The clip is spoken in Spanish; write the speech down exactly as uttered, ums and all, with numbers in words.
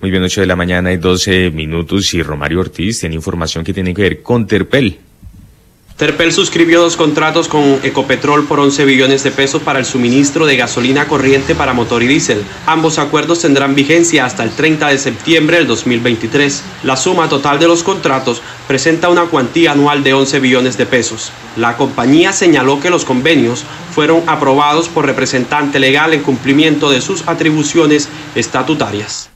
Muy bien, ocho de la mañana y doce minutos y Romario Ortiz tiene información que tiene que ver con Terpel. Terpel suscribió dos contratos con Ecopetrol por once billones de pesos para el suministro de gasolina corriente para motor y diésel. Ambos acuerdos tendrán vigencia hasta el treinta de septiembre del dos mil veintitrés. La suma total de los contratos presenta una cuantía anual de once billones de pesos. La compañía señaló que los convenios fueron aprobados por representante legal en cumplimiento de sus atribuciones estatutarias.